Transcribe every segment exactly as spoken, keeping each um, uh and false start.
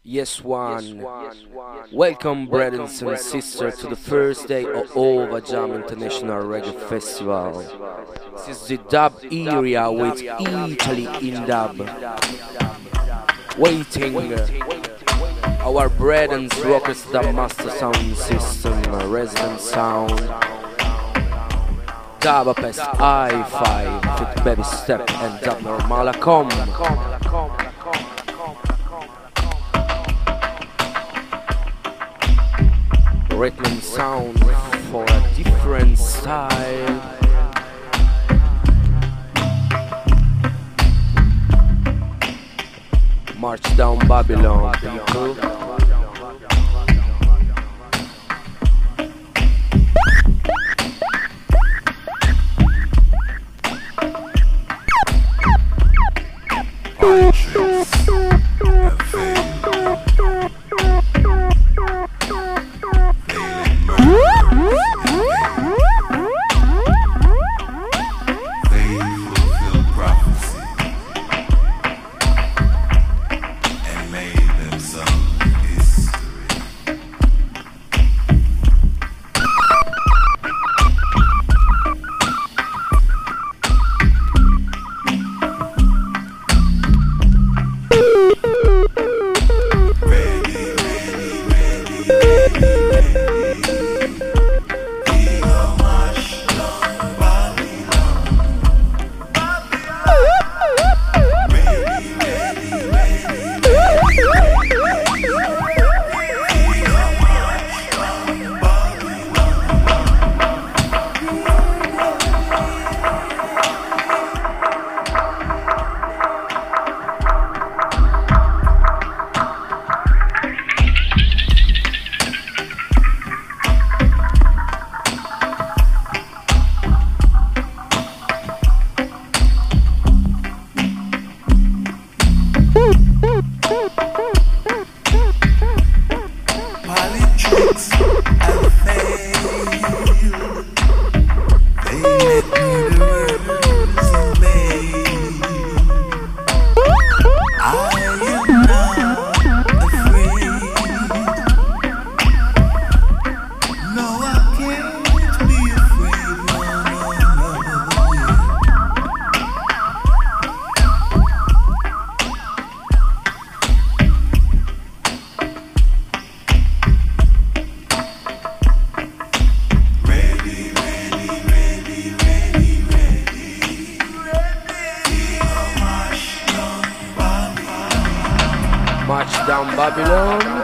Yes, one. Welcome, brothers and sisters, to the first day of Ova Jam International Reggae Festival. This is the dub area with Italy in dub. Waiting. Our bread and rockets, the master sound system, resident sound. Dabapest I five with Baby Step and Dub Normala. Come. Rhythm and sound for a different style. March down Babylon, people. March down Babylon.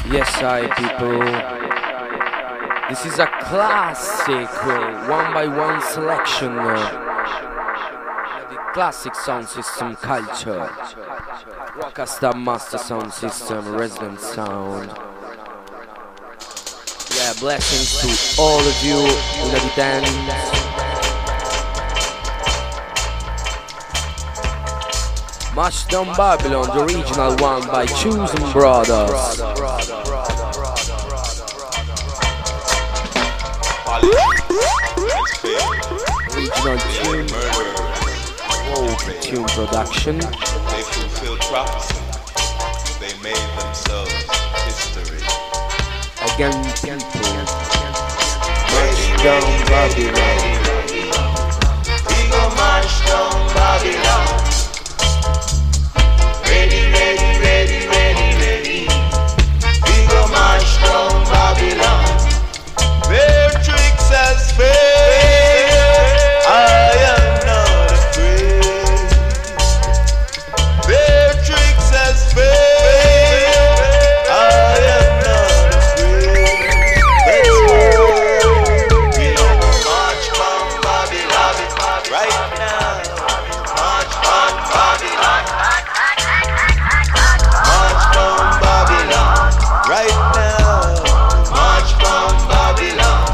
Yes, I people. This is a classic uh, one by one selection. Uh, the classic sound system culture. Rockstar Master Sound System, Resident Sound. Yeah, blessings to all of you inhabitants. Marchdown Babylon, the original one by Choosing Brothers. Original tune, Woke Tune Production. They fulfilled prophecy. They made themselves history. Again, people. Marchdown Babylon. We go march down Babylon. Ready, ready, ready, ready, ready. We go march down Babylon. Their tricks has failed. I am not afraid. Their tricks has failed. I am not afraid. That's why we gonna march down Babylon right now. March down Babylon. March down Babylon right now. March down Babylon.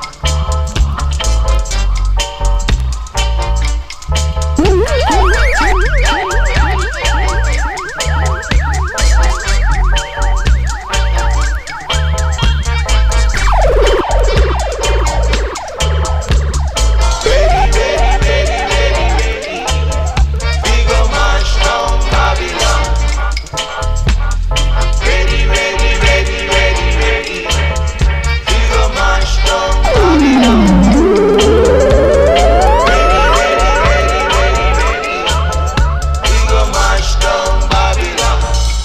Ready, ready, ready, ready, ready. We go march down Babylon. Ready, ready, ready, ready, ready. We go march down Babylon. Ready, ready, ready, ready, ready. We go march down Babylon.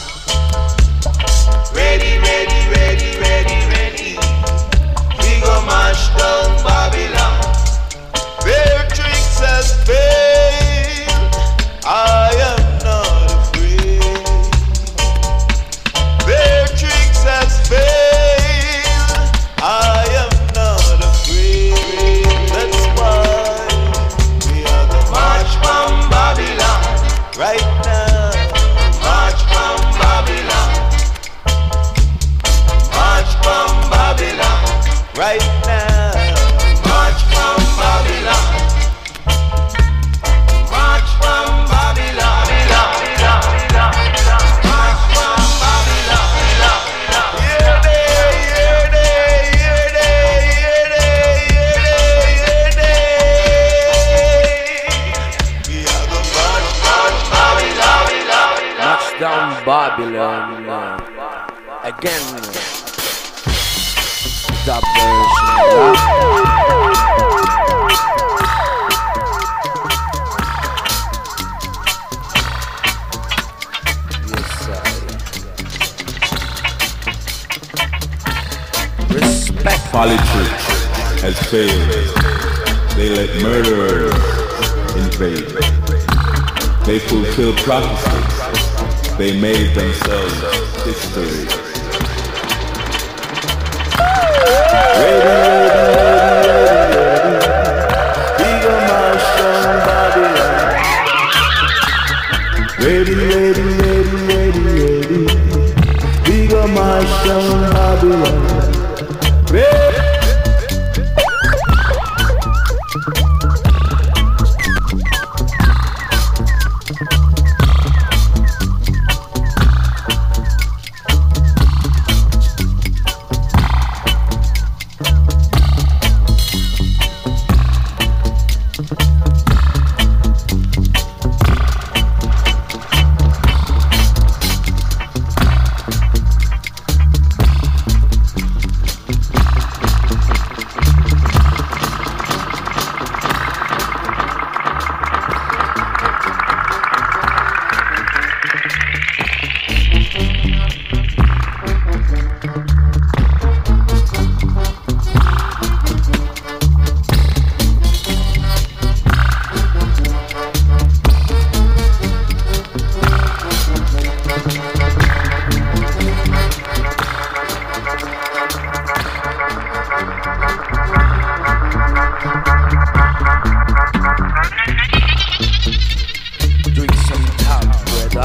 Ready, ready, ready, ready, ready. We go march down Babylon. Their tricks has failed. I am not afraid. Their tricks has failed. I am not afraid. That's why we are the march from Babylon right now. March from Babylon. March from Babylon right now. March from Babylon. March from Babylon. March from Babylon. Here they, here they, here they, here they, here they, here they. We are the march from Babylon. Marchdown Babylon. Uh, again. Dub version. Yes, I. Respect. Politics has failed. They let murderers invade. They fulfill prophecies. They made themselves history. Ready, ready, ready, ready. We go march down Babylon. Ready, ready, ready, ready, ready. We go march down Babylon. Ready.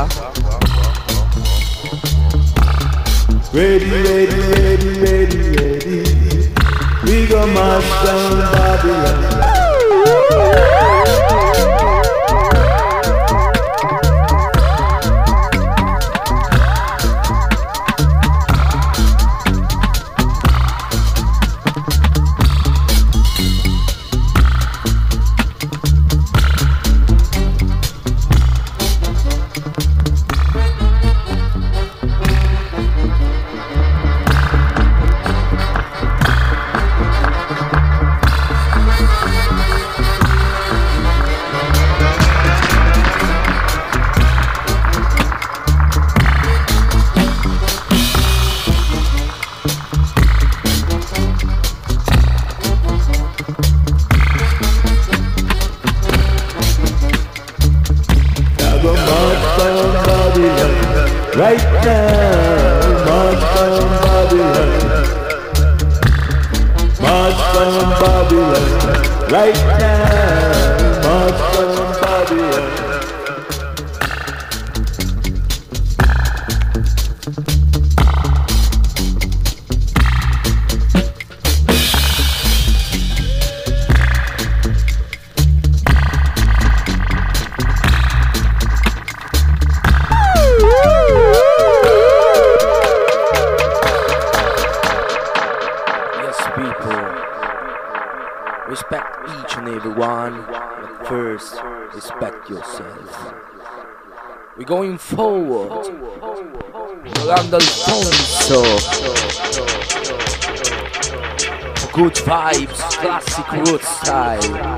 Ready, ready, ready, ready, ready. We gon' mash down Babylon. Right now, march down Babylon. March down Babylon. Right now, march down Babylon. Respect each and every one, but first, respect yourself. We're going forward. Rolando Alfonso. Good vibes, classic root style.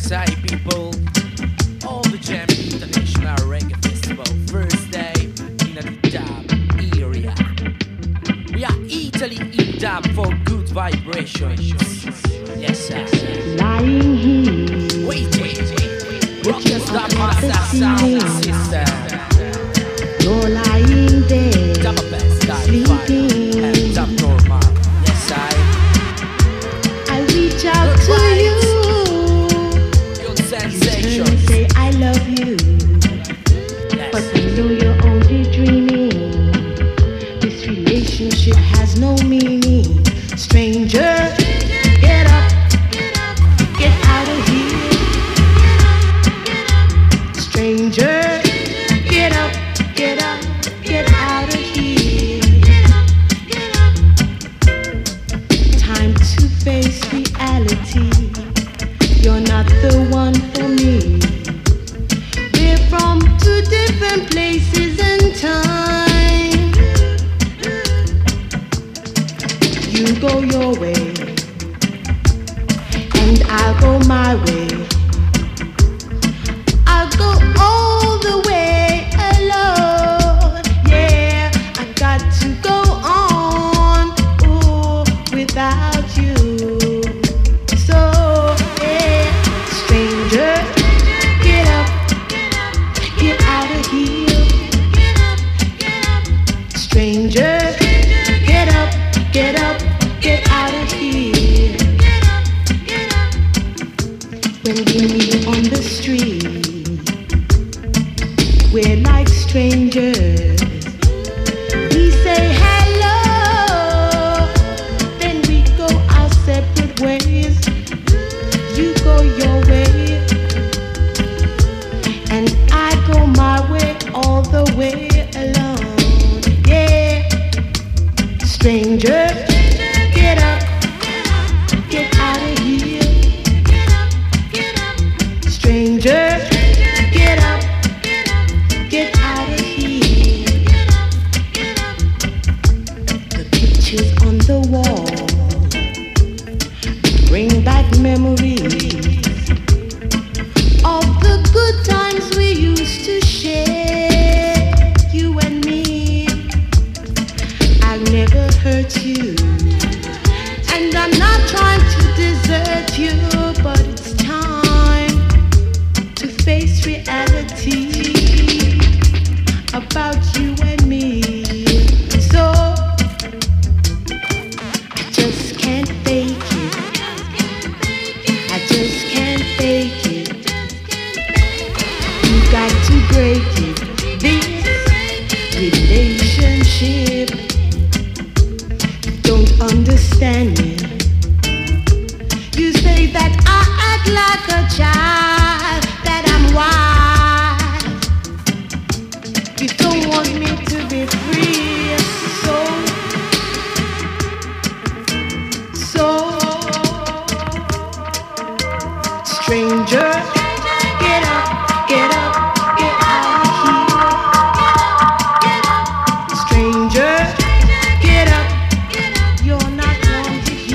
Yes, I people. All the Jam International Reggae Festival, first day in the dub area. We are Italy in dub for good vibrations. Yes, sir. Lying here, Wait, wait, wait. Rockers dub master sound system. you're lying there, Dub best, dub sleeping. and dub normal. Yes, I. I reach out to you, Good you turn and sensations. say I love you, but Yes. I know you're only dreaming. This relationship has no meaning. Stranger, get up, get out of here. Stranger, get up, get up, get out of here. Time to face reality. You're not the one for me. We're from two different places and time. You go your way, and I'll go my way. I'll go all the way alone. Yeah, I got to go on ooh, without you. So, yeah, stranger, get up, get out of here. Stranger, get up, get up, get out of here. When we meet on the street, we're like strangers. We say hello, then we go our separate ways. You go your way, and I go my way, all the way alone. Yeah, stranger, get up, get out of here. Stranger, get up, get out of here. The pictures on the wall bring back memories of the good times we used to share, you and me. I'll never hurt you, and I'm not trying to desert you, but it's time to face reality about you and me. So I just can't fake it. I just can't fake it. You got to break it. This relationship, don't understand me. You say that I act like a child, that I'm wise. You don't want me to be free, so, so, stranger, get up, get up, get out of here. Stranger, get up, you're not wanted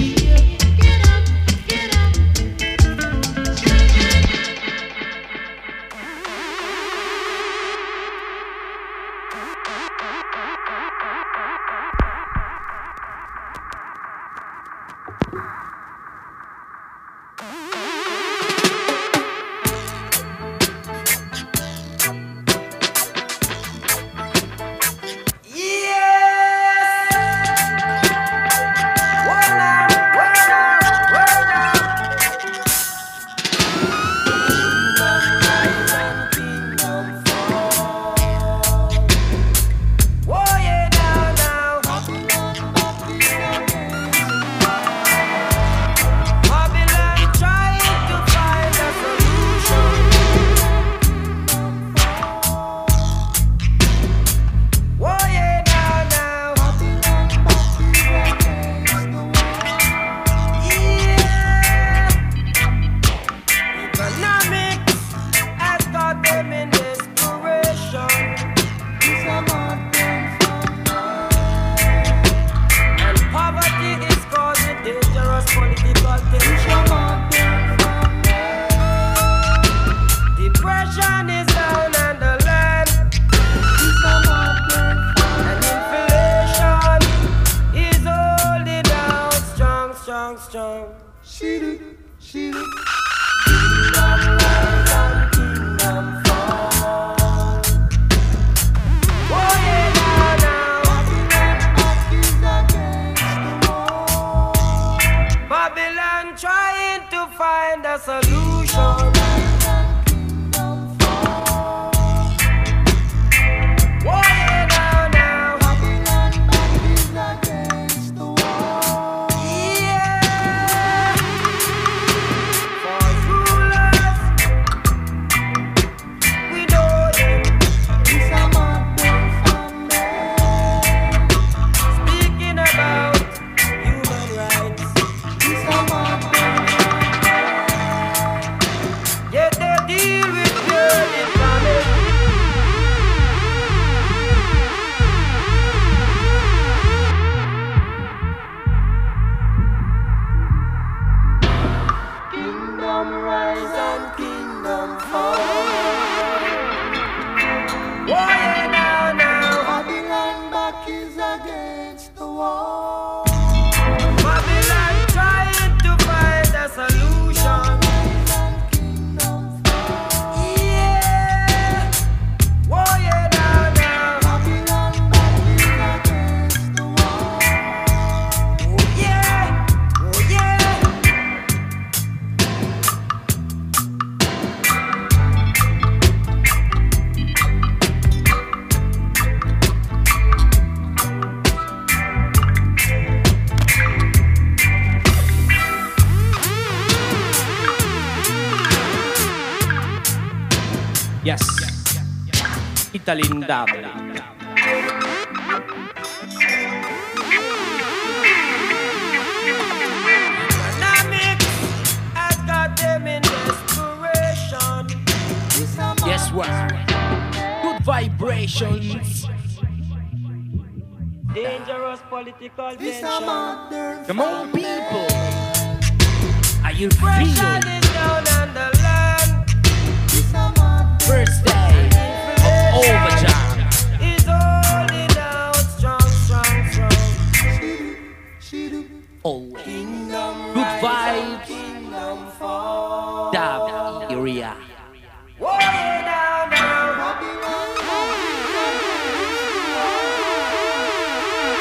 strong. She do, she do. Kingdom rise and kingdom fall. Oh yeah, now, now. Babylon back is against the wall. Babylon trying to find a solution. Rise and kingdom fall. Oh yeah, now, now. Babylon back is against the wall. Yeah. For rulers, we know them. It's a modern family. Speaking about human rights, It's a modern yet they deal with pure Islamic. kingdom rise and kingdom fall. Oh yeah, now, now. Babylon back is against the wall. Babylon trying to find a solution. Rise and kingdom fall. Yeah. Oh yeah, now, now. Babylon back is against the wall. Oh yeah. Oh yeah. Yes. Italin Double. Dynamics has got them in desperation. It's a Yes, what? Good vibrations. Dangerous political It's a tension. modern Come on, family. people. Are you Pressure feeling is down on the land. It's a modern first day of Overjam? Is holding out strong, strong, strong. she do. Always. Kingdom Good rise and vibes. kingdom fall. Dab area. Oh yeah, now, now. Babylon back is against the wall.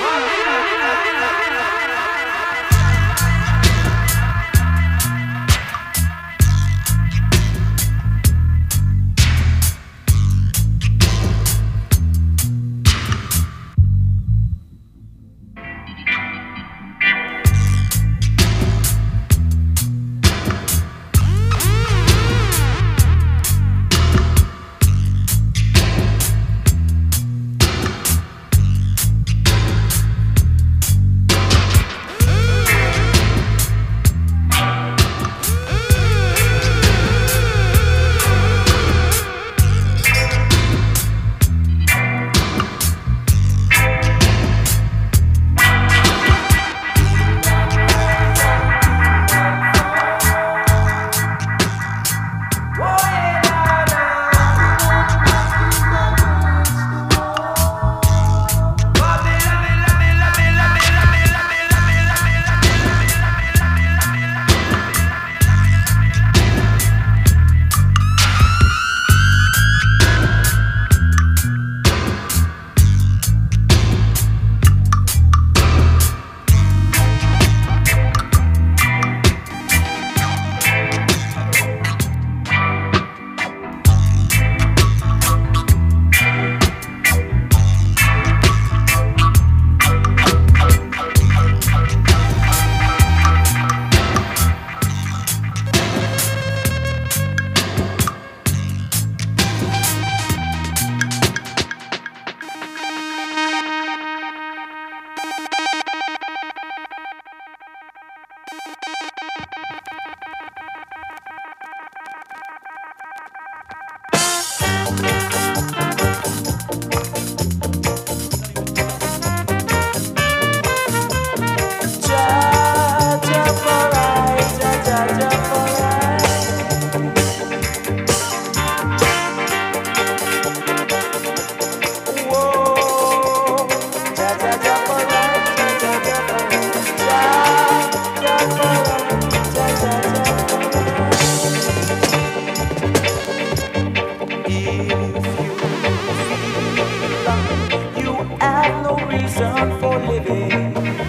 reason for living.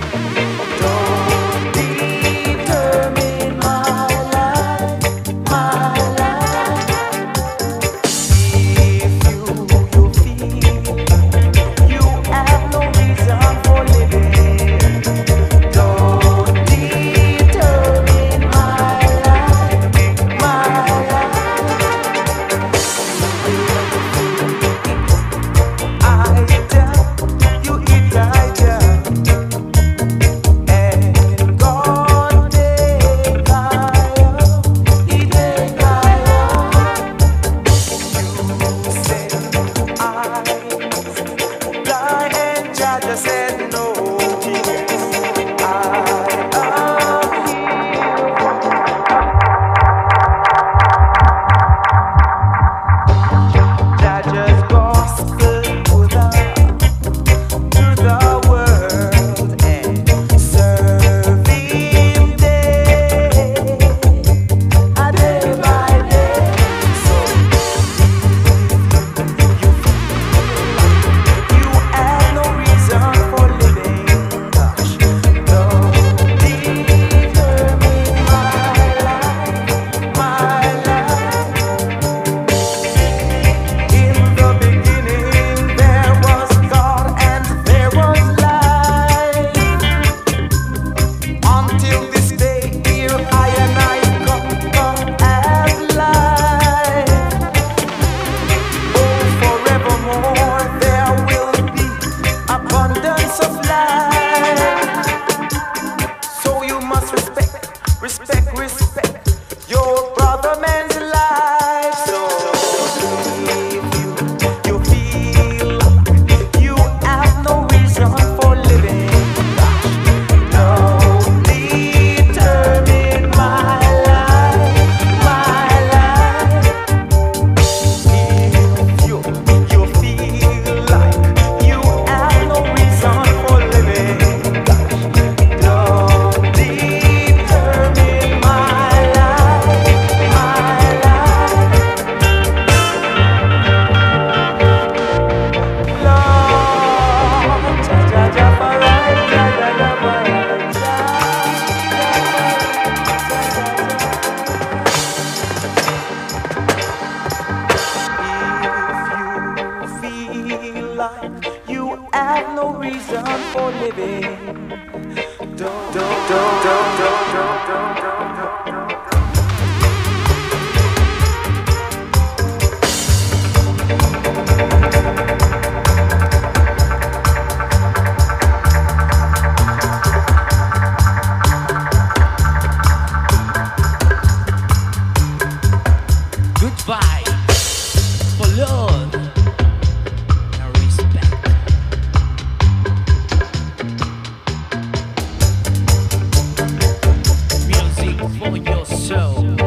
Don't determine my life, my life. If you, you feel you have no reason for living, don't determine my life, my life. I tell you it, I tell, and God take I up, He take I up. You said I die, and Jah just said no. I am here. Jah just gospel to the to the world and serve Him day, a day by day. So you have no reason for living. Gosh, don't determine my life, my life. In the beginning there was God and there was light. Until this day here I and I come, come as life. Oh, forevermore there will be abundance of life. So you must respect, respect, respect your brother man's life. So if you, you feel you have no reason for living, don't determine my life, my life. If you, you feel like you have no reason for living, don't determine my life, my life. Lord, Jah Jah Jah for right, Jah Jah Jah for right, If you feel like you have no reason for living, don't, don't, don't, don't, don't, don't, don't, don't, don't. Goodbye for love and respect. Music for your soul.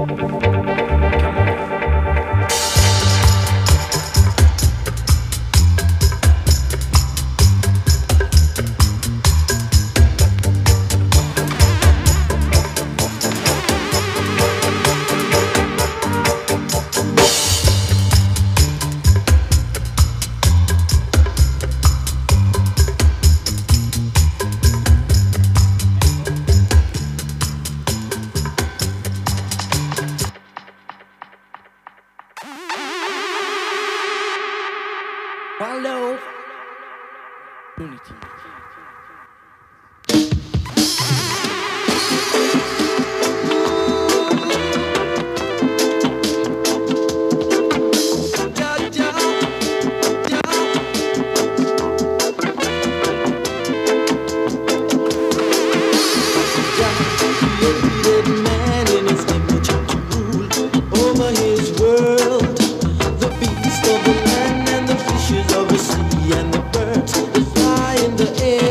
One love, unity. Created man in His image to rule over His world. The beasts of the land and the fishes of the sea and the birds that fly in the air.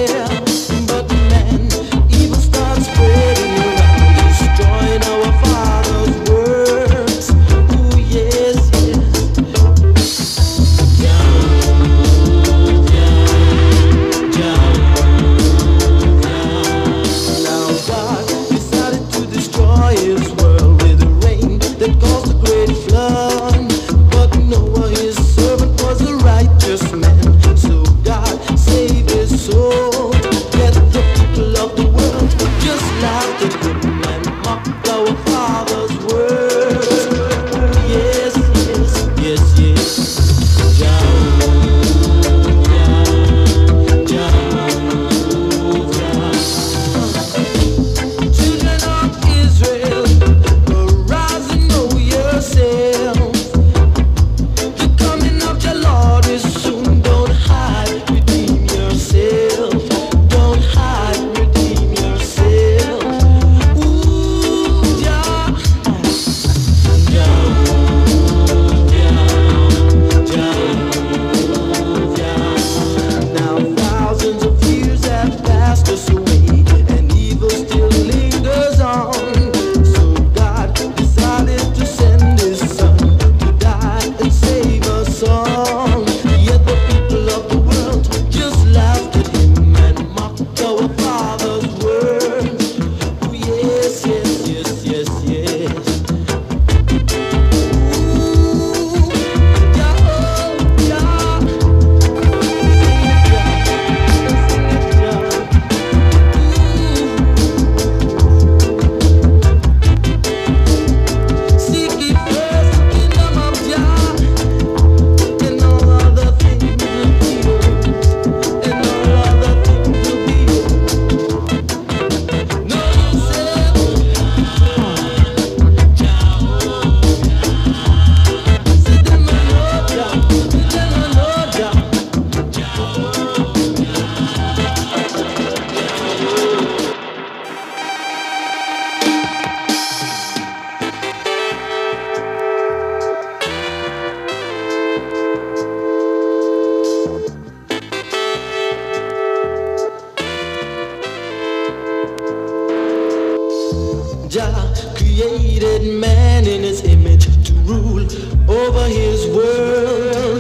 Jah created man in his image to rule over his world.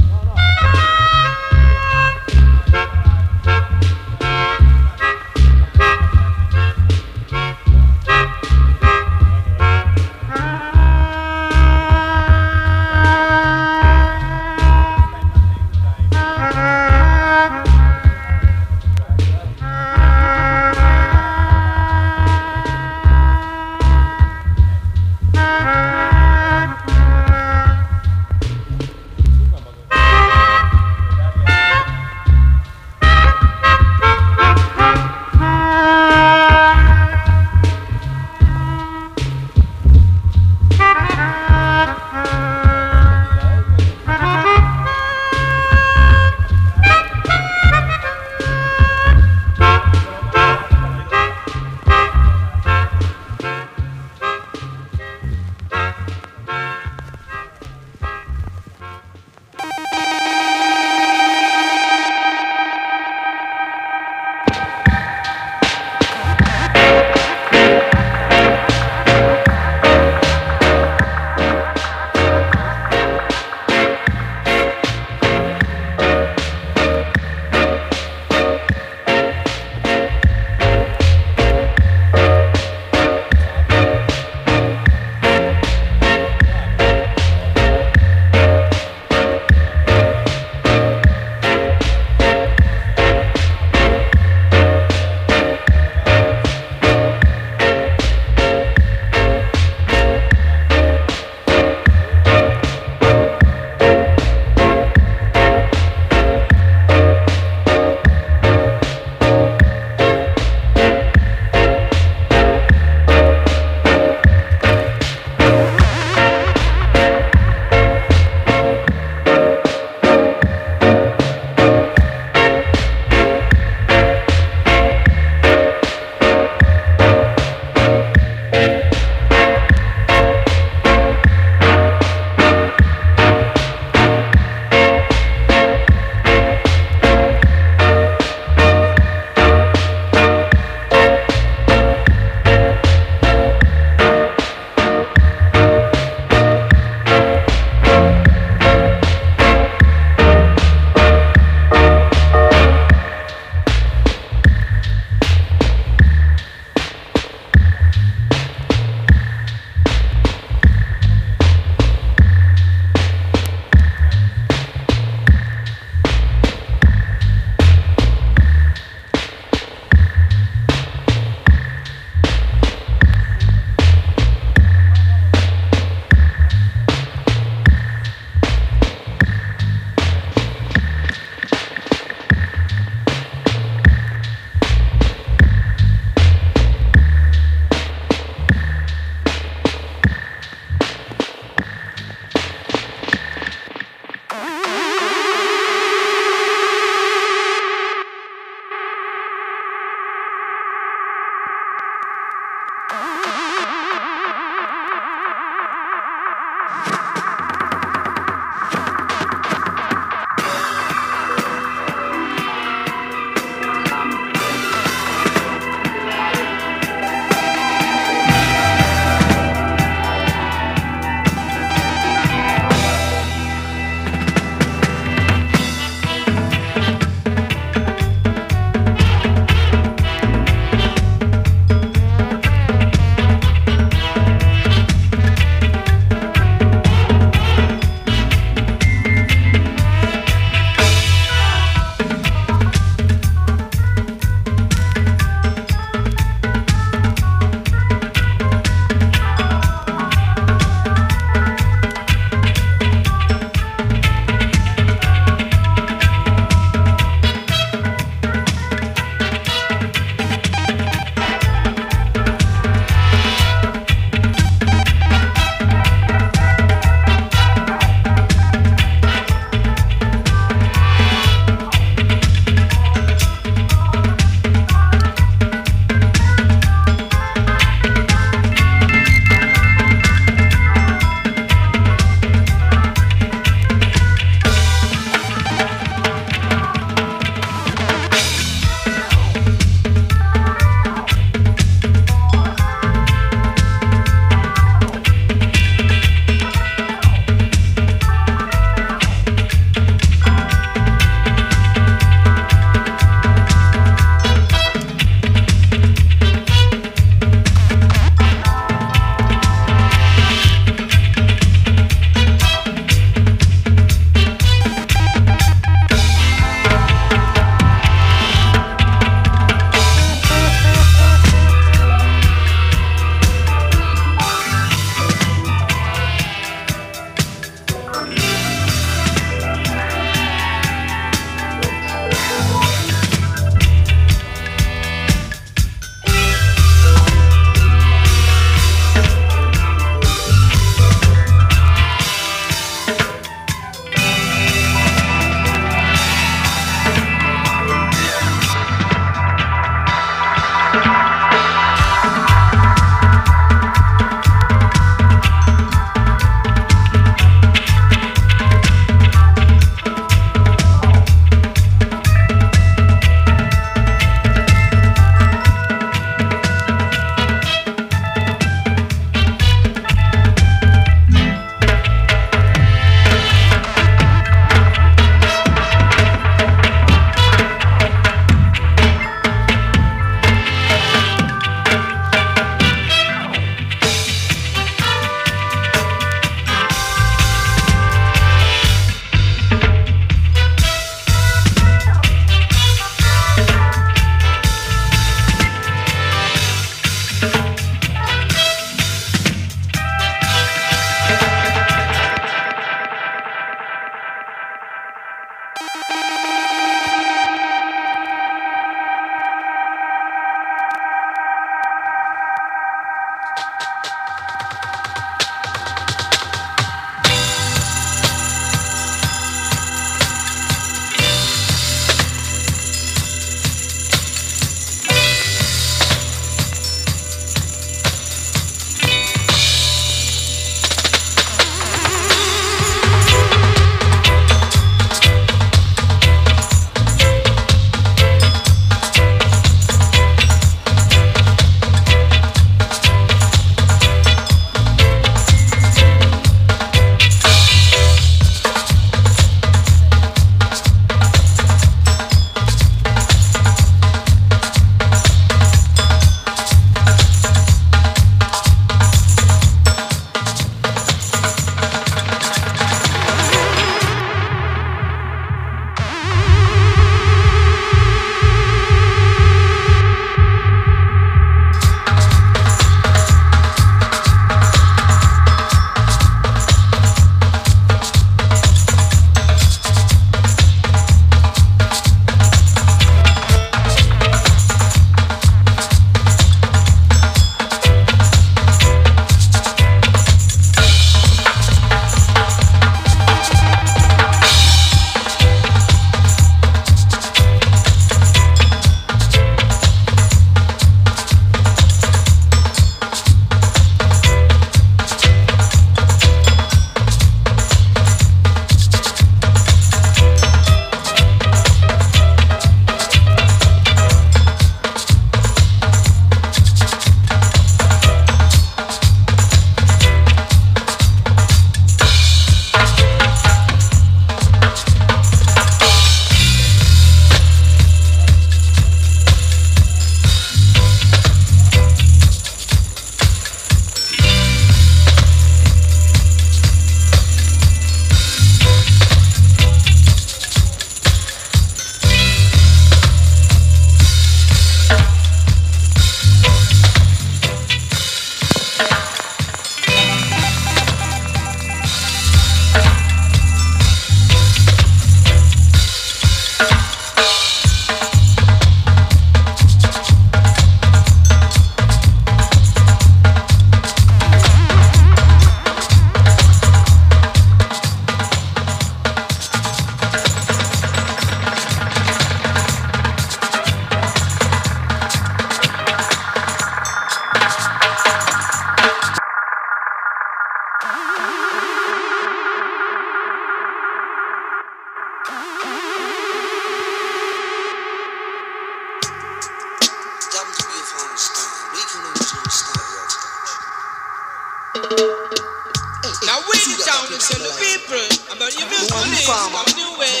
Now we the town and send the people about your beautiful names on the way.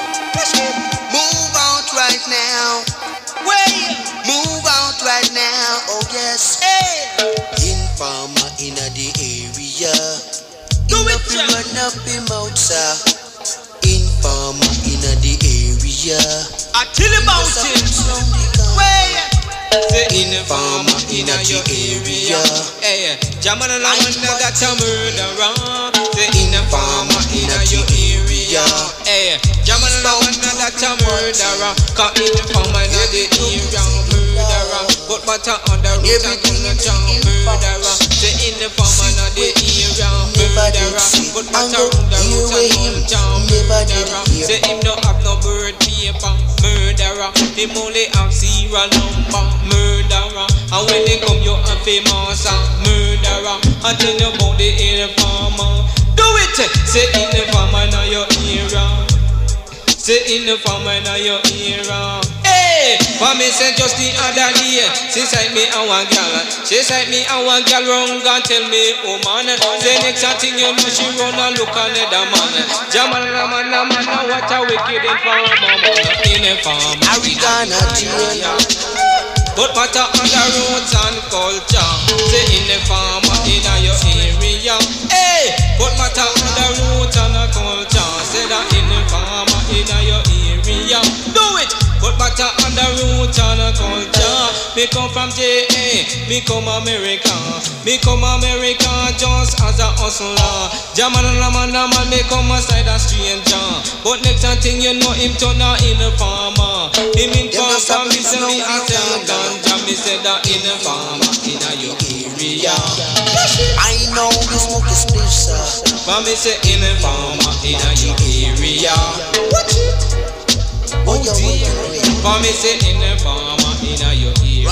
Move out right now. Way. Move out right now. Oh yes. Hey. Informer in the area. Do it, Enough to run up him out, sir. Informer in the area. I tell you about it. Way. Say informer in your area. Hey, Jamal and I got a murderer. Say informer in your area. Hey, Jamal and I got a murderer. Cause informer in the area, murderer. But but on the road I gonna jump murderer. Say informer in the area, murderer. But but on the road I gonna jump murderer. Say him no have no bird paper, murderer. Him only have zero number, murderer. And when they come you have a master, murderer. I tell you about the informer. Do it! Say informer in your era. Say informer in your era. Hey! For me say just the other day, she said me a one girl. She said me a one girl wrong and tell me, oh man. Say next thing you know she run and look at the man. Jamal man, man, man, what a wicked informer, man. Informer. Are we gonna do? But matter on the roots and culture. Say in the farmer in your area. Hey! But matter on the roots and the culture. Say that in the farmer in your area. Do it! But matter on the roots and the culture. Me come from J A, me come America. Me come America just as a hustler. Jaman and man, man, me come aside a stranger. But next thing you know him turn out in the farmer. Him in farmer, me say me a sell ganja. Me say that in the farmer in your area. I know you smoke a spliff, sir. But me say in the farmer in your area. Watch it. Oh dear. For me say in the farmer in your area.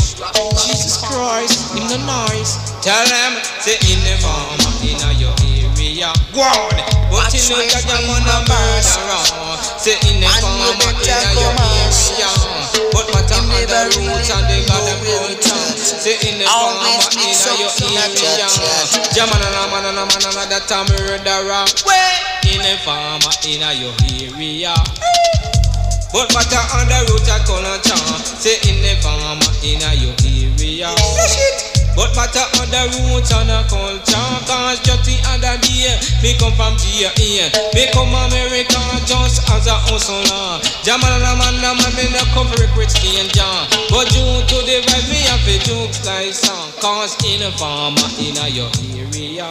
Jesus Christ, in the noise. Tell them say in the farmer in your area. God, but you know that you're gonna murder. Say in the farmer in your area. But matter on the roots and they got them culture. Say in the farmer in your area. Jamana man man man that a murderer. In the farmer in your area. But matter on the road I call a chance. Say in the farmer in your area. But matter on the roots and the culture. Cause just the other day me come from J A. Me come America just as a hustler. Jamal man man me no come for a rich stranger. But due to the vibe me have a jokes like song. Cause in the farmer in your area.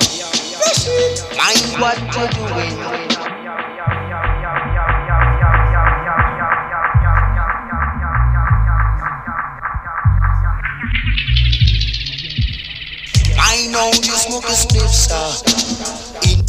Mind what you're doing. I know you smoke a spliff, sir. In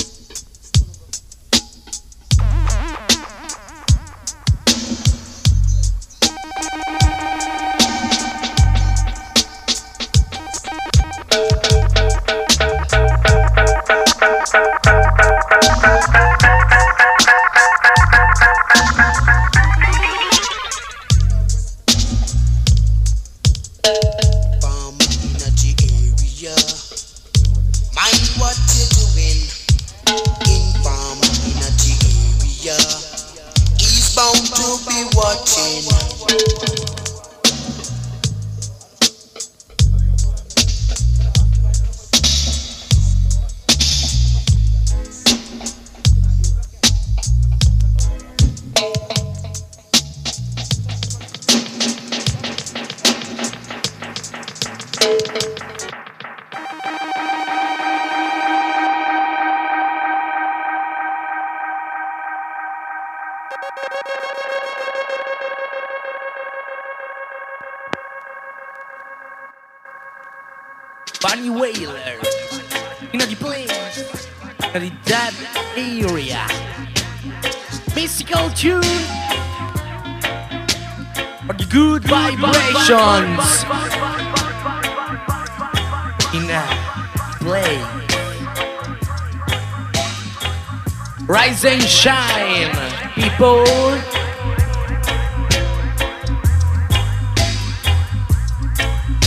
Bunny Wailer in the place, in the dead area. Mystical tune for the good vibrations in a play. Rise and shine, people.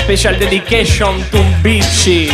Special dedication to Beachy.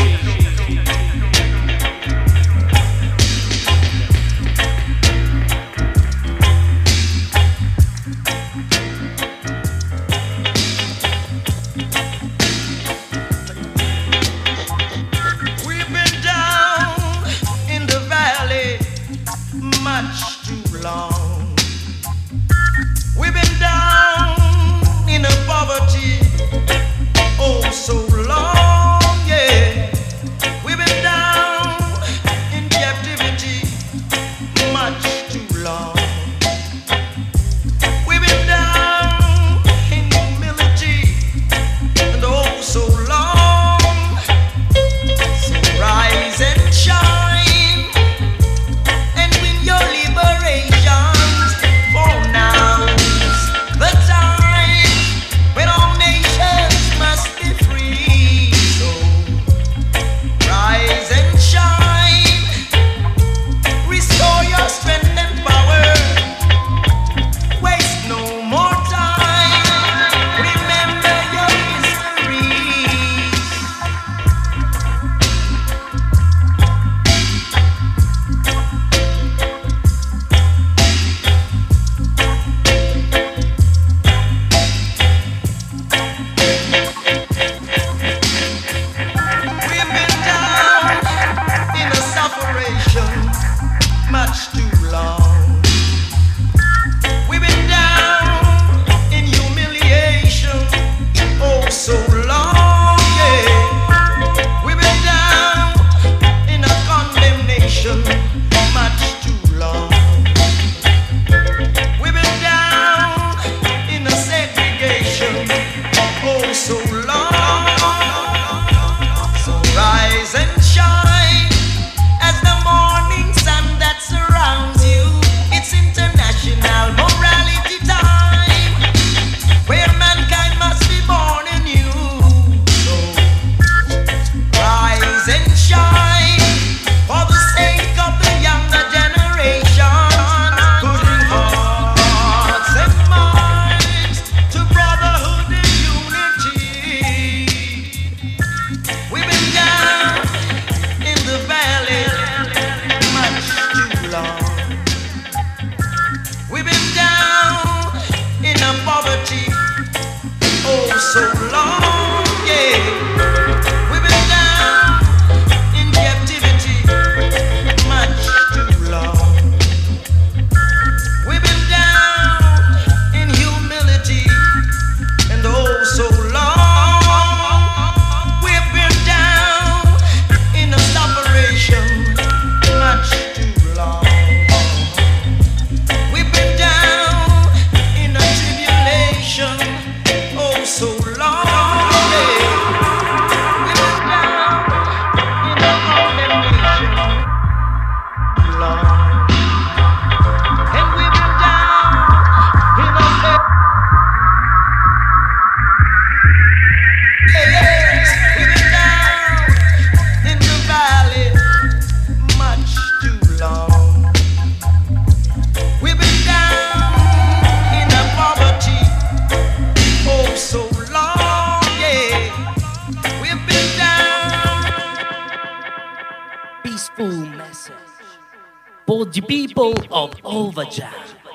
For the people of Ovajam.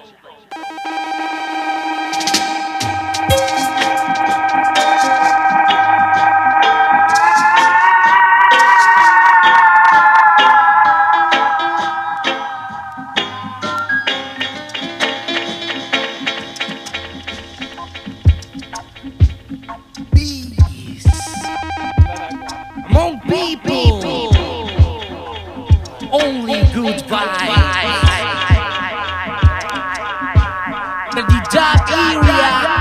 Among people, only good vibes. The Dub area.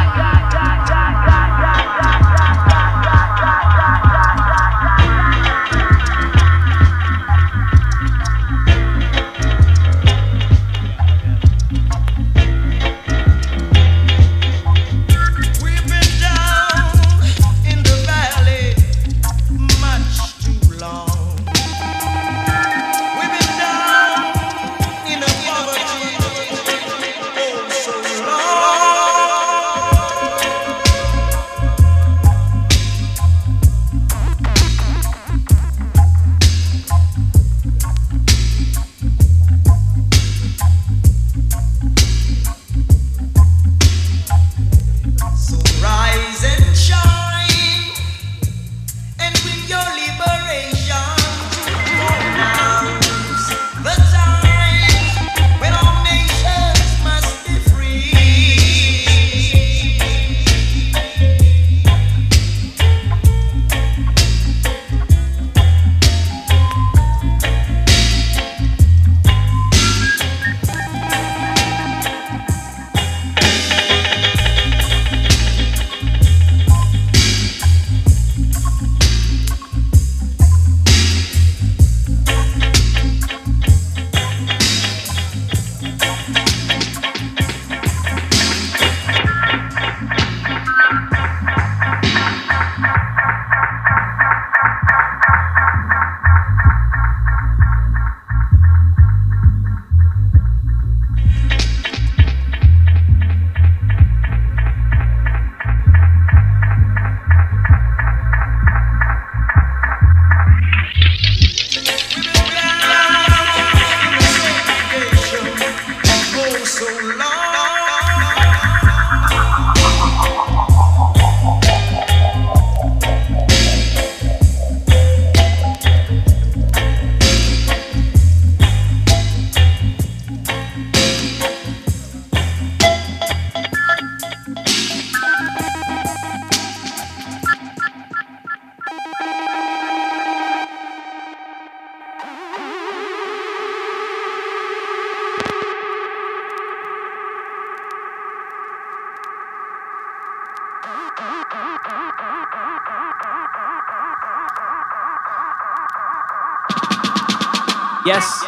Yes.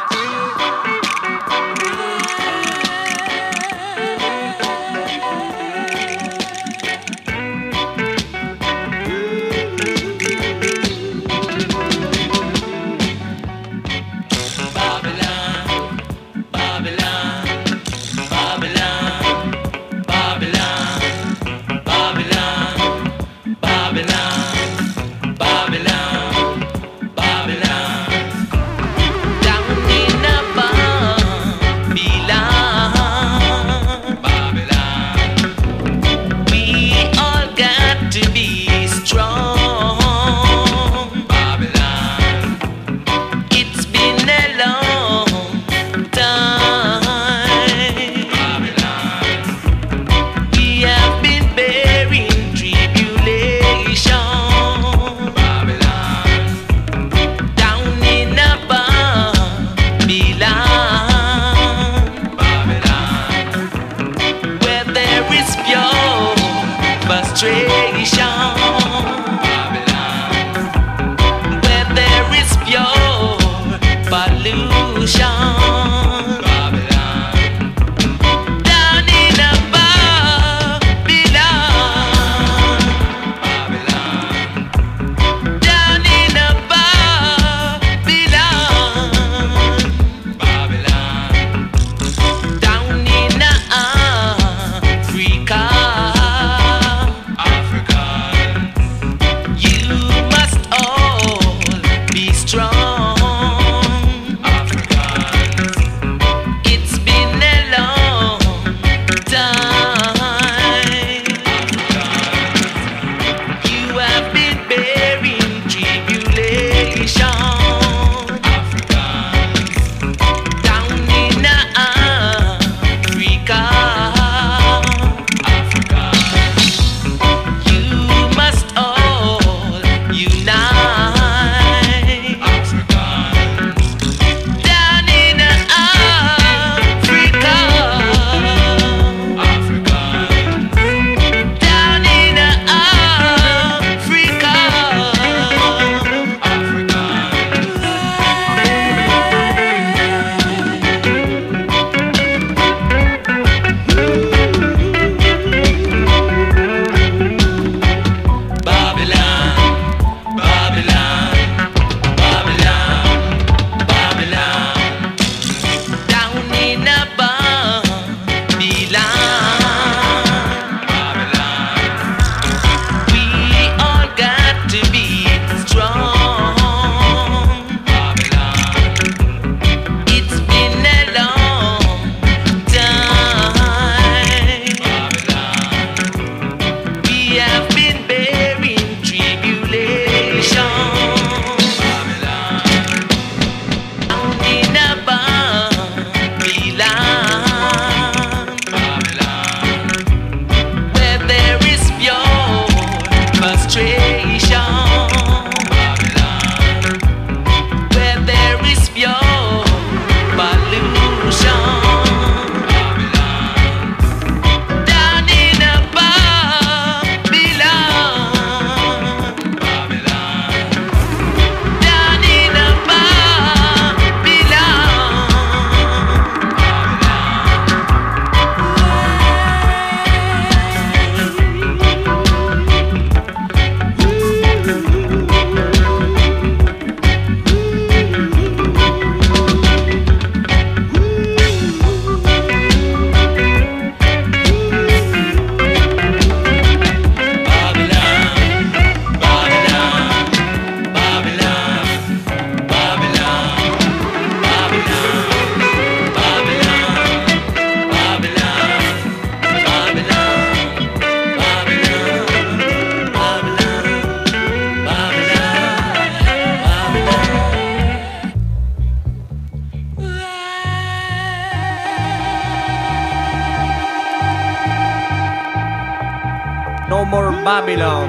No more Babylon.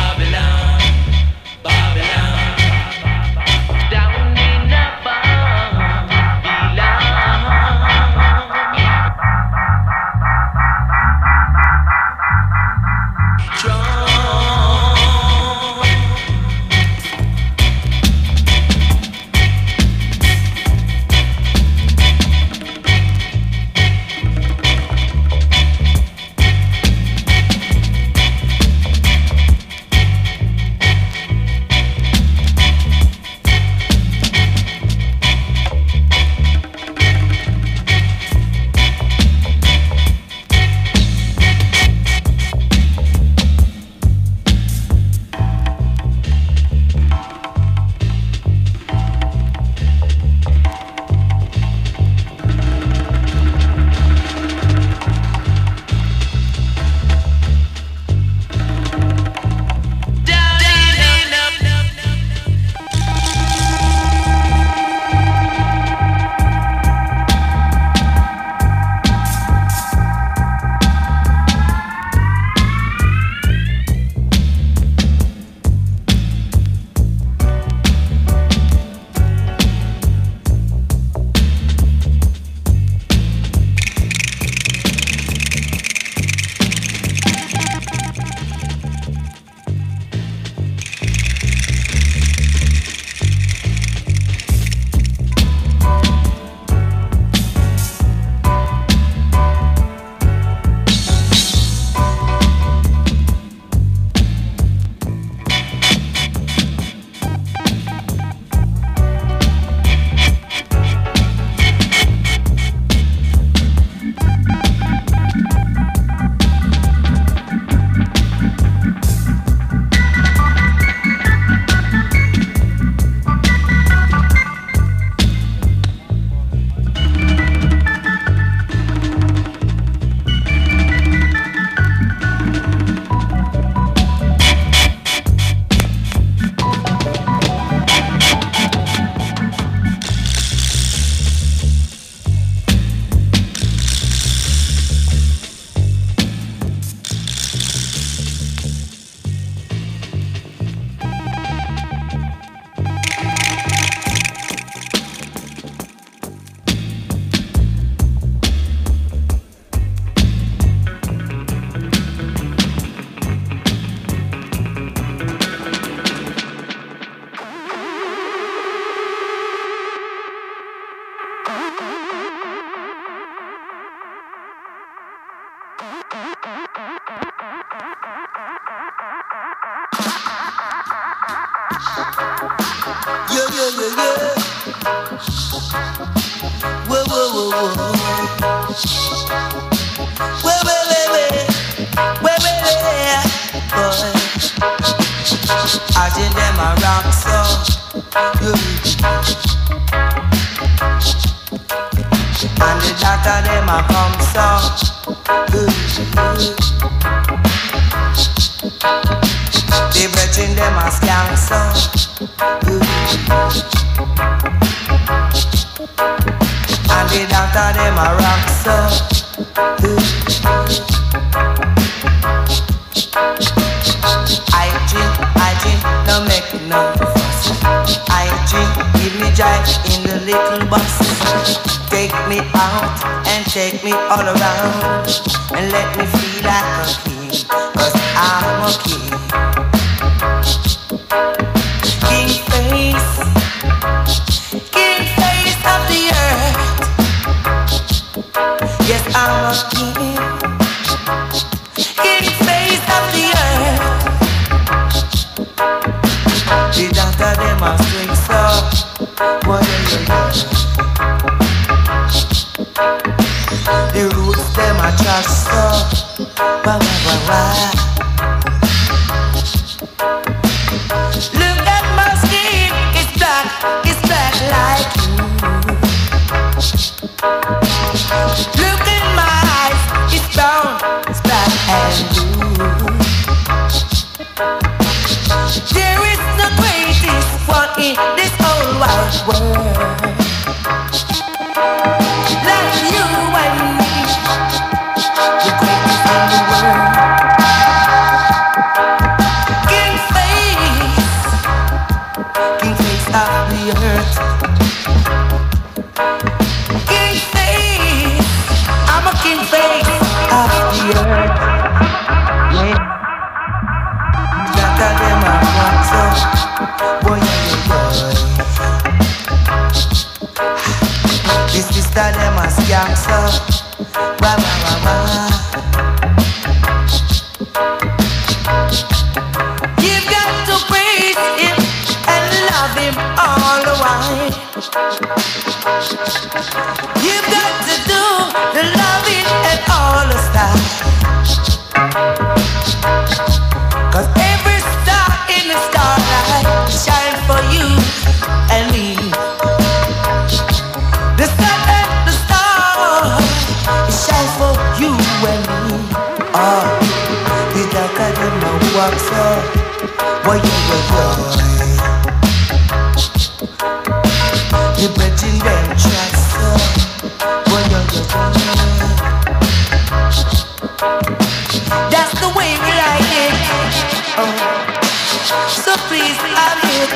Down in the bar. Yeah, yeah, yeah, yeah. Whoa, whoa, whoa, whoa. Whoa, whoa, whoa, whoa. Whoa, whoa, whoa. Boy. I did them a rock so. Yeah. And the doctor them a come so. Yeah. The brethren them a scam so. And the doctor them a rock so. I drink, I drink, no make no fuss. I drink, give me joy in the little bus. Take me out and take me all around and let me feel like a king, 'cause I'm a king. King face, king face of the earth. Yes, I'm a king, king face of the earth. The doctor them a swing so, what do you know? The roots them a trash so, wah wah wah wah. Look at my skin, it's black, it's black like you. Look in my eyes, it's brown, it's black and blue. There is the greatest one in this whole wide world, like you and me, the greatest in the world. King face, king face of the earth. King face, I'm a king face of the earth. Yeah. Doctor them a rock so, boy yeah yeah boy. The sister them a scam so, wah wah wah wah. You've got to praise him and love him all the while. You've got to do the loving and all the style. 'Cause every star in the starlight shine for you and me. The sun and the stars shine for you and me. Oh, the darker than the walk so, boy you were boy. The brethren them trust so, boy you were boy. That's the way we like it. Oh, so please have it.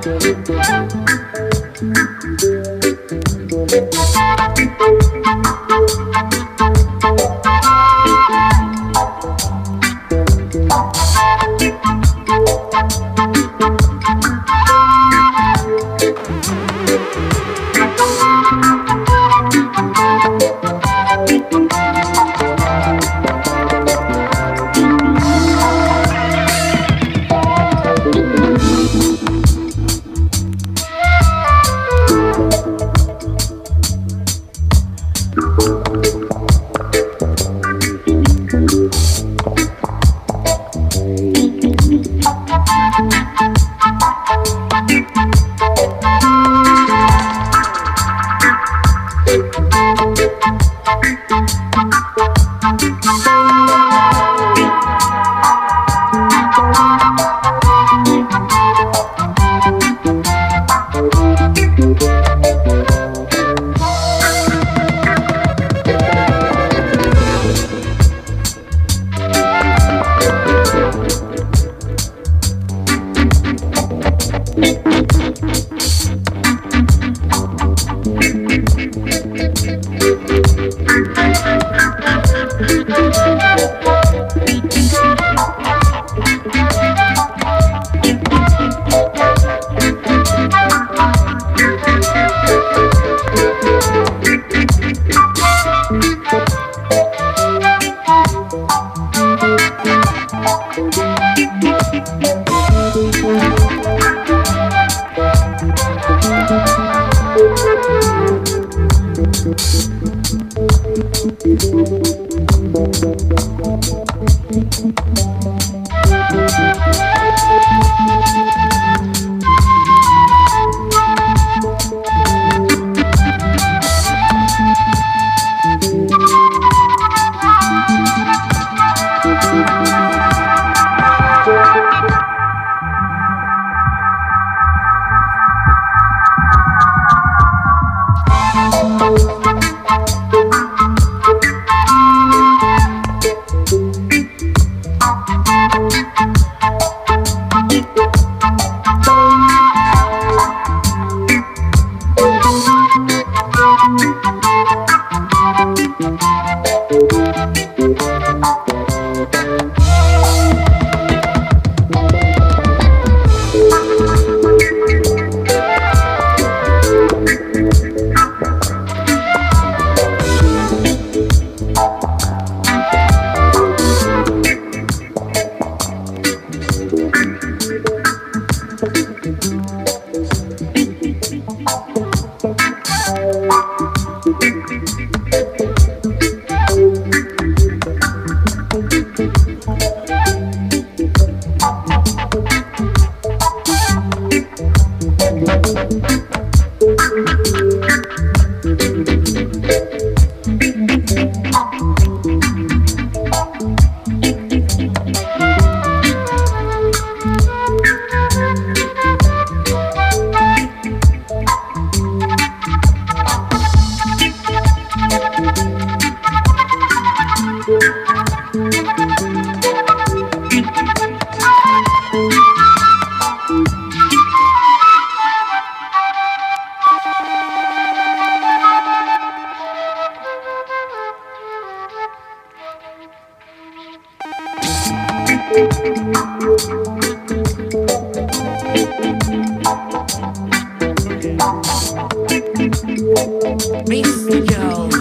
Mystical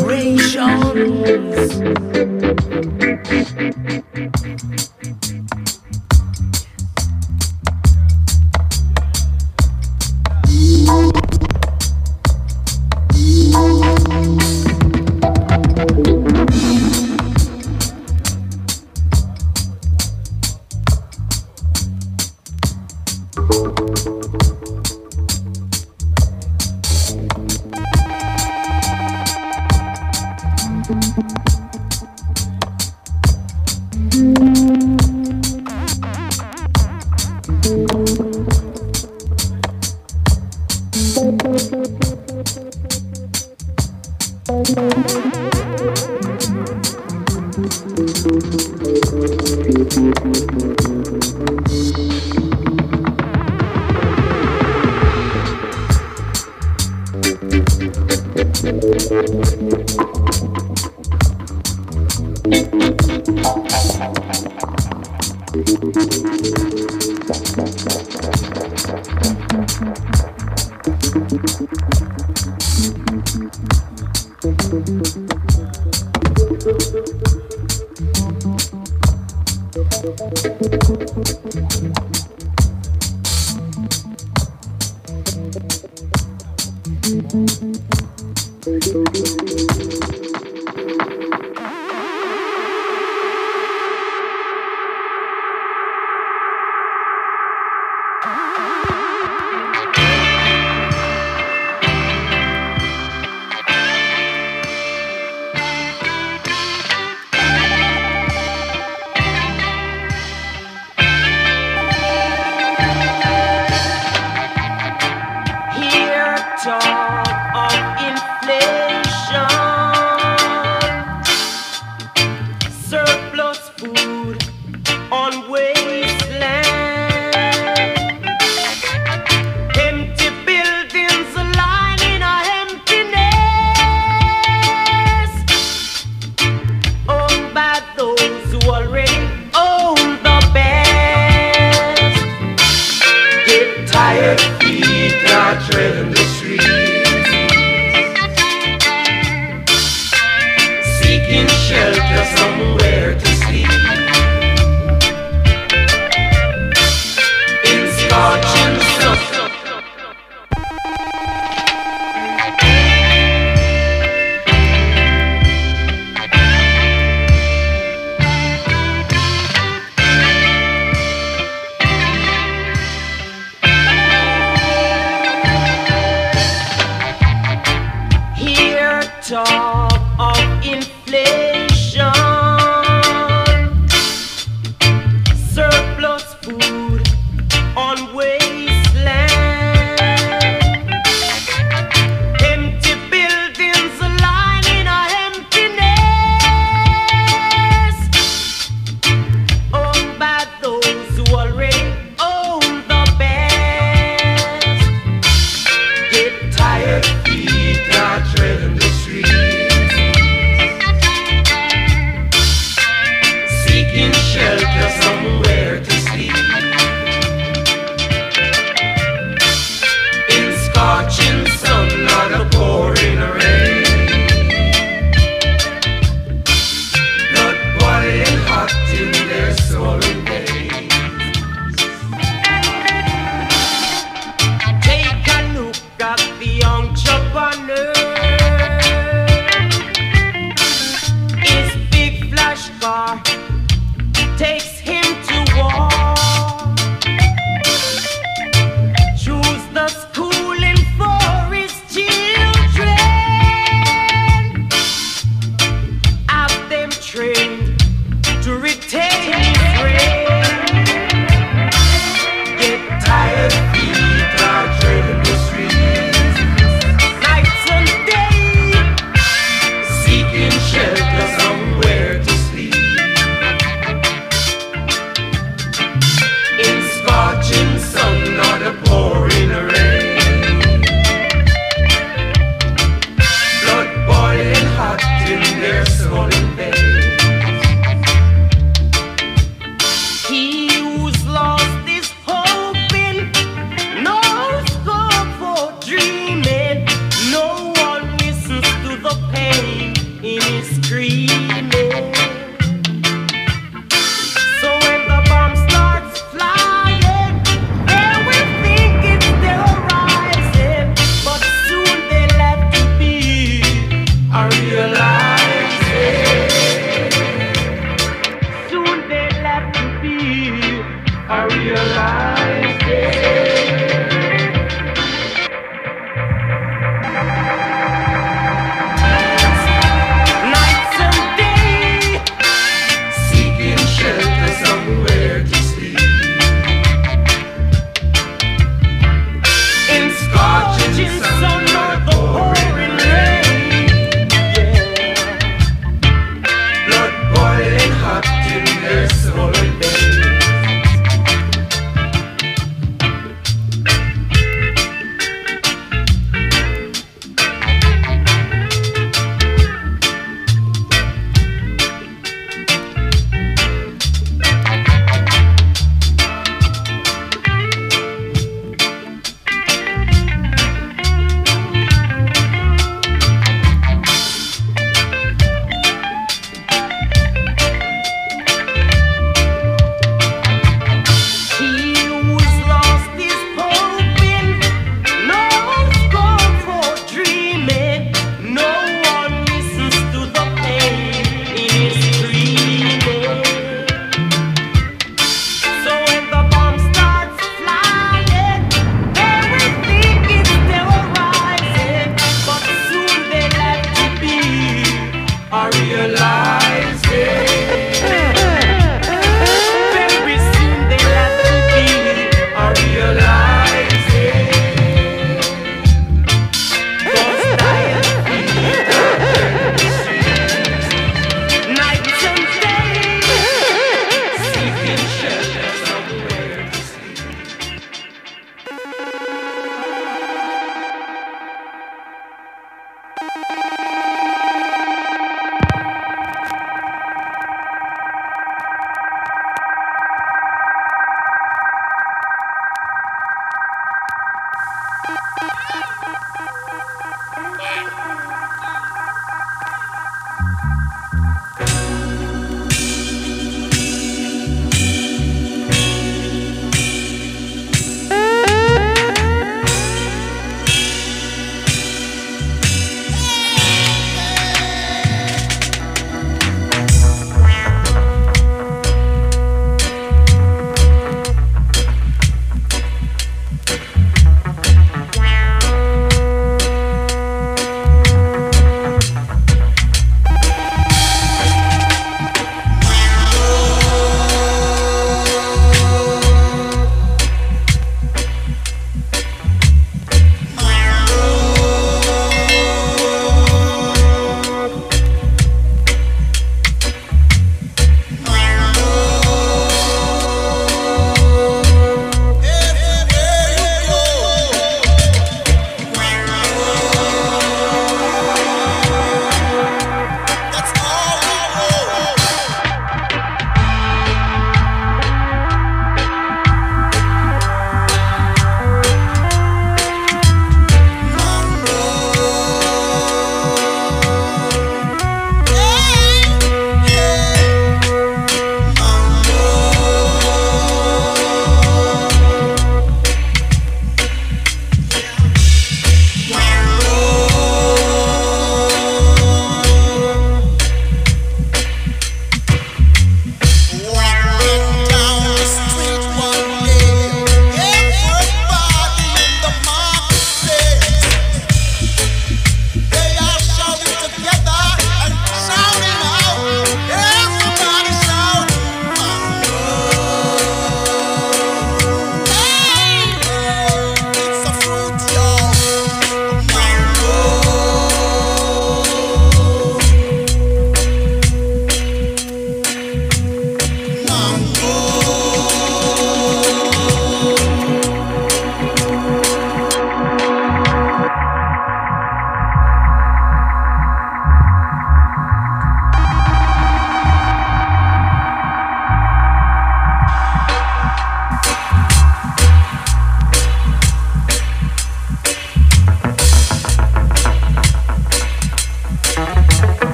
vibrations.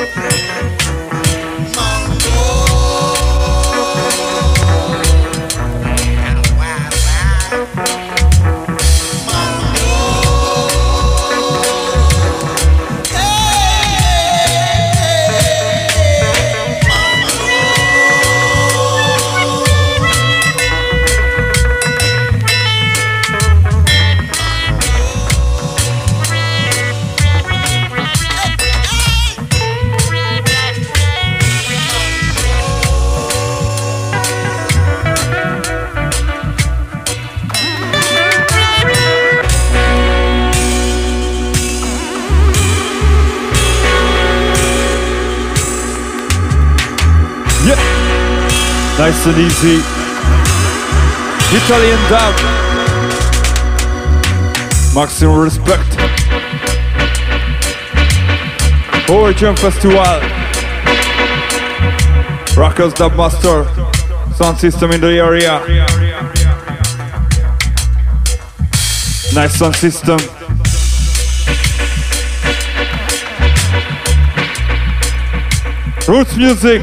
Nice and easy. Italian dub. Maximum respect. Origin Festival. Rockers Dub Master. Sound system in the area. Nice sound system. Roots music.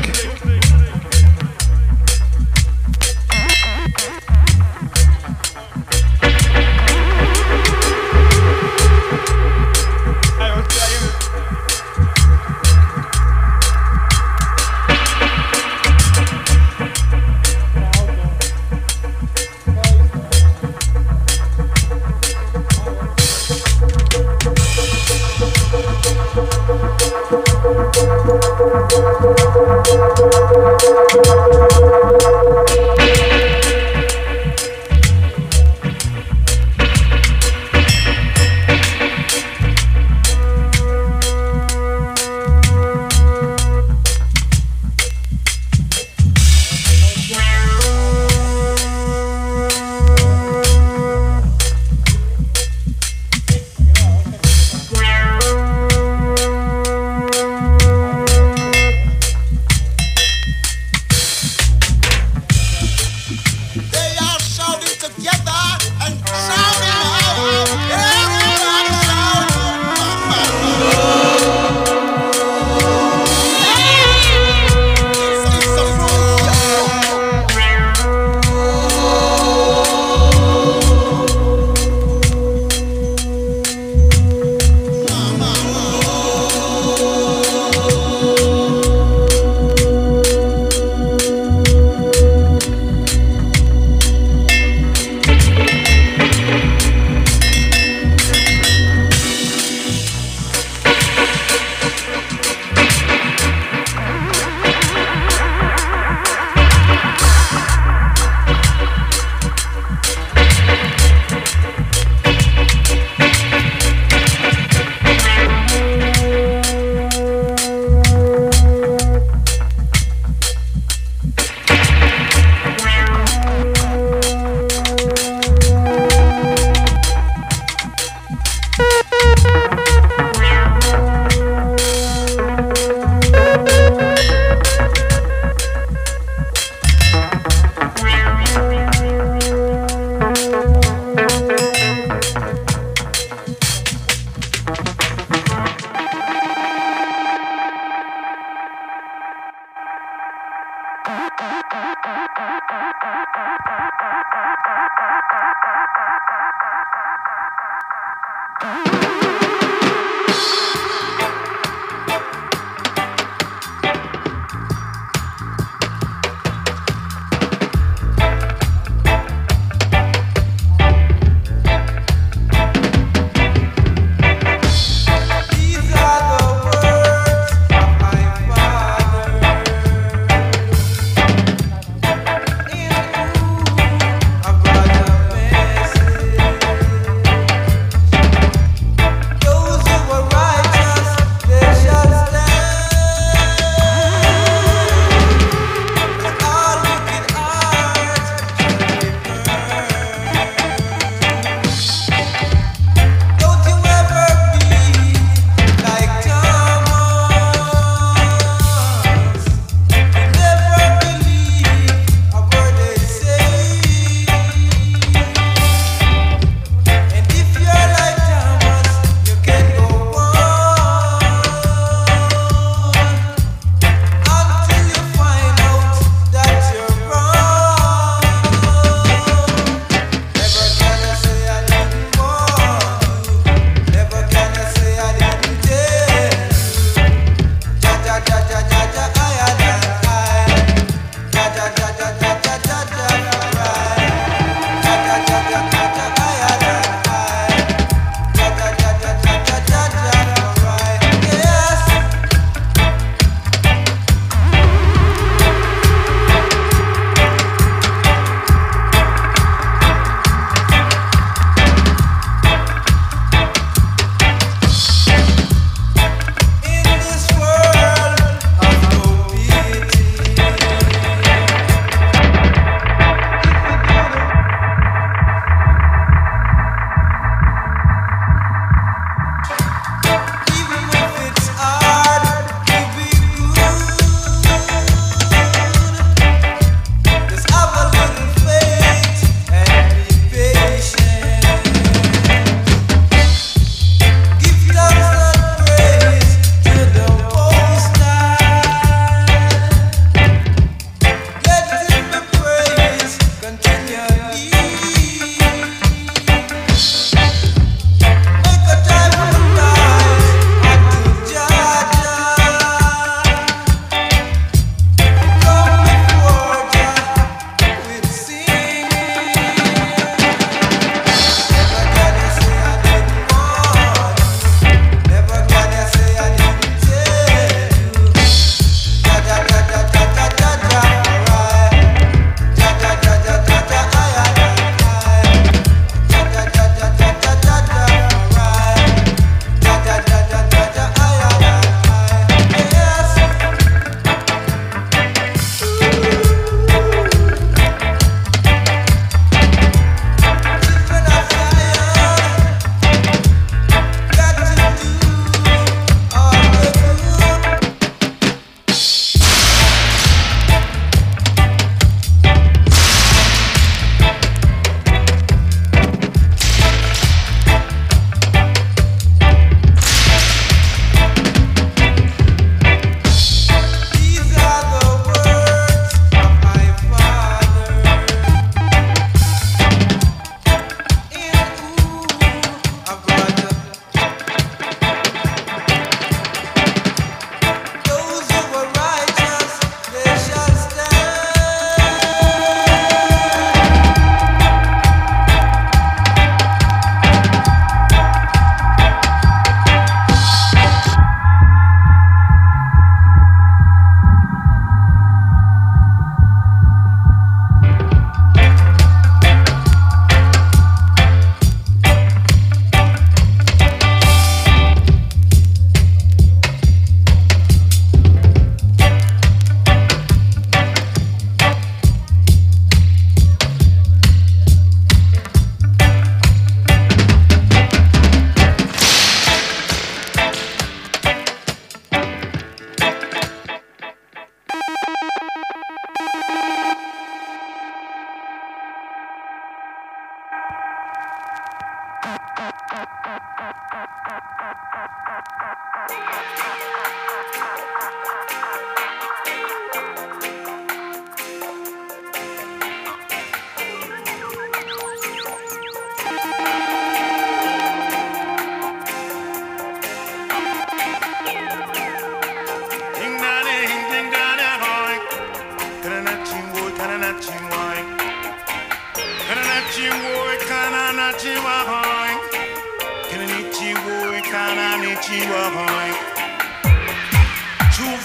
To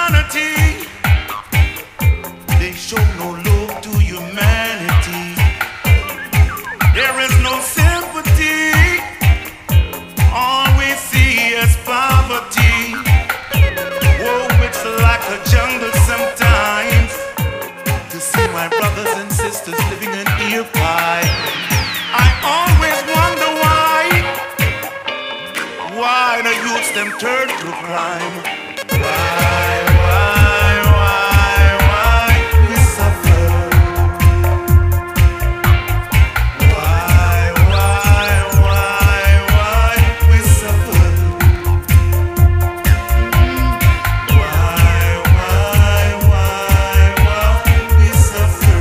vanity, they show no love to humanity. There is no sympathy, all we see is poverty. Whoa, it's like a jungle sometimes to see my brothers and sisters living in ear pie. I always wonder why, why the youths them turn to crime. Why, why, why, why we suffer? Why, why, why, why we suffer? Why, why, why, why we suffer?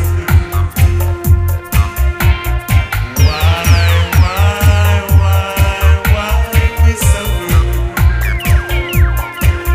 Why, why, why, why we suffer?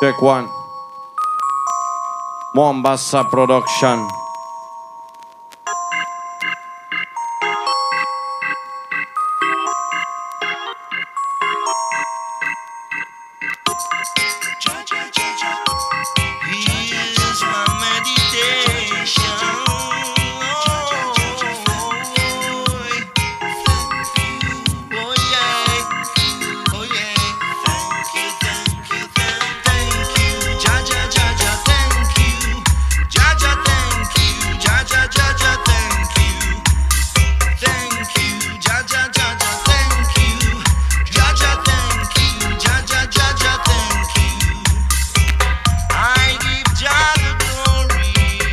Check one. Mombasa Production. Here's my meditation. Oh yeah, oh yeah. Thank you, thank you, thank you, Jah Jah Jah Jah. Thank you, Jah Jah. Thank you, Jah Jah Jah Jah. Thank you, thank you, Jah Jah Jah Jah. Thank you, Jah Jah. Thank you, Jah Jah Jah Jah. Thank you. I give Jah the glory.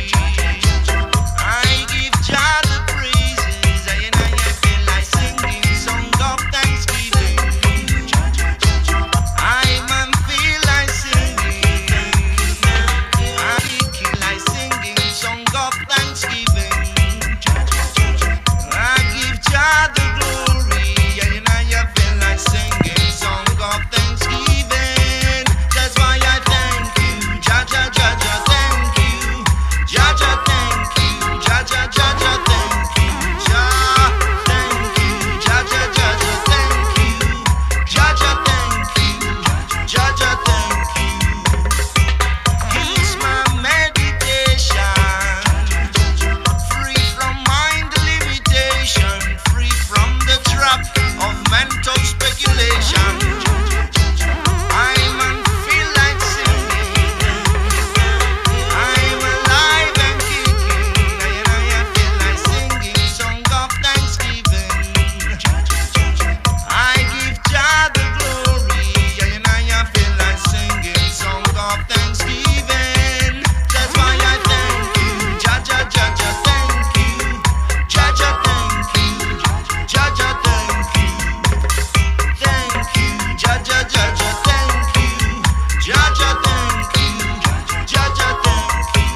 I give Jah the praises. I and I feel like singing song of thanksgiving. I man feel like singing. I feel like singing song of thanksgiving. I give Jah the glory. I and I feel like singing song of thanksgiving. That's why I thank you, Jah Jah Jah Jah. Thank you, Jah Jah. Thank you, Jah Jah Jah Jah. Thank you, Jah. Thank you, Jah Jah Jah Jah. Thank you, Jah Jah. Thank you, Jah Jah. Thank you. Here's my meditation, free from mind limitation, free from the trap of mental speculation. I man feel like singing. I'm alive and kicking. I and I feel like singing song of thanksgiving. I give Jah the glory. I and I feel like singing song of thanksgiving. That's why I thank you, Jah Jah Jah Jah. Thank you, Jah Jah. Thank you, Jah Jah. Thank you, thank you, Jah Jah Jah Jah. Thank you, Jah Jah. Thank you, Jah Jah. Thank you.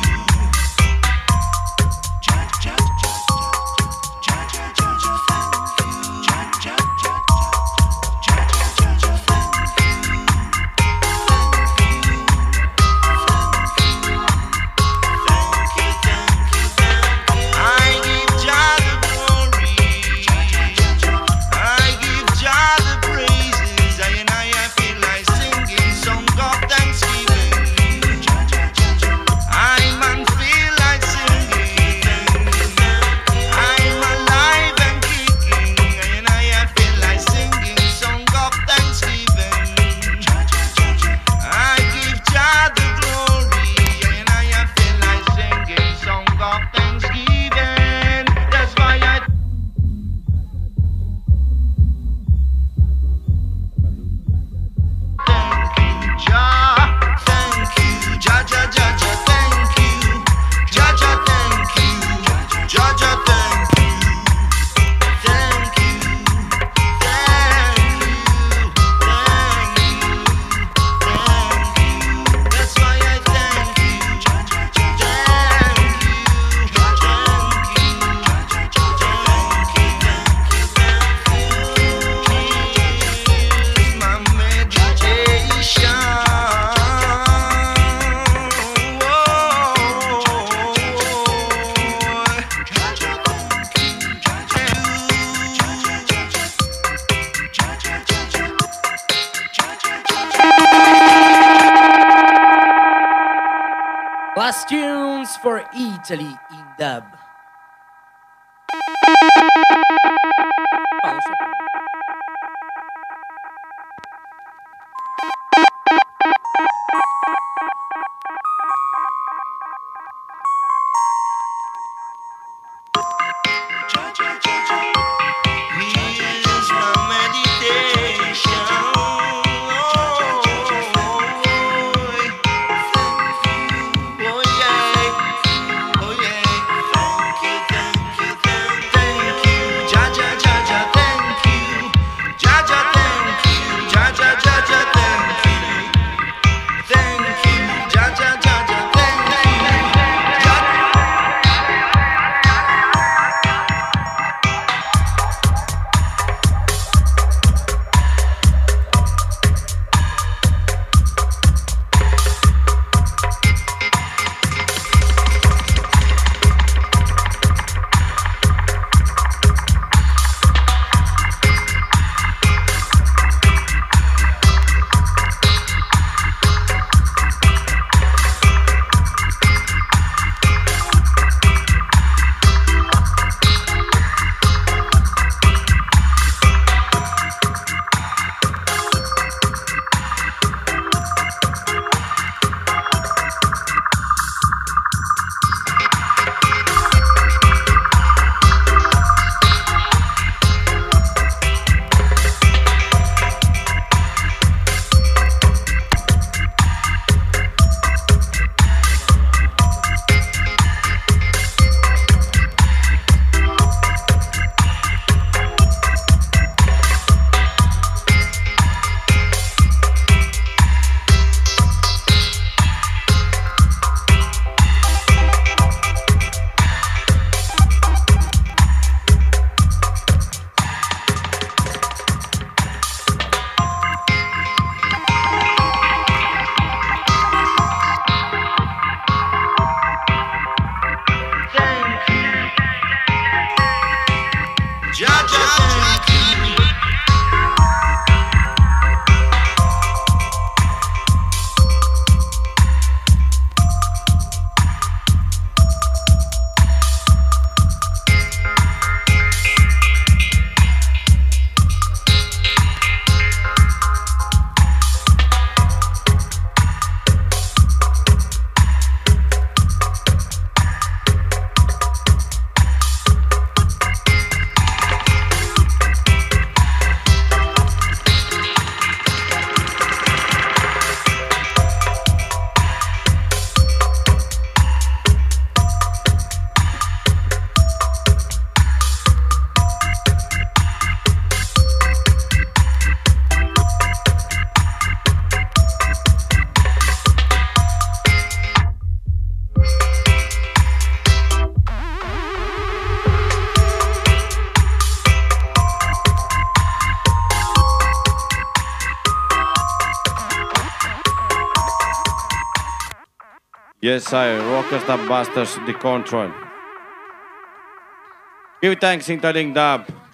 I give Jah the glory. I give Jah the praises. I and I feel like singing song of thanksgiving. I man feel like singing. I'm alive and kicking. I and I feel like singing song of thanksgiving. I give Jah the glory. I and I feel like singing song of thanksgiving. That's why I thank you, Jah. Thank you, Jah Jah Jah Jah. Thank you, Jah Jah. Thank you, Jah Jah. Thank you, thank you, thank you, thank you, thank you. That's why I thank you, thank you, thank you, thank you. Here's my meditation. Last tunes for Italy in dub. Here's my meditation. Oh yeah, oh yeah. Yes, sir. Rockers the Busters, the control. Give thanks, Interlink Dub.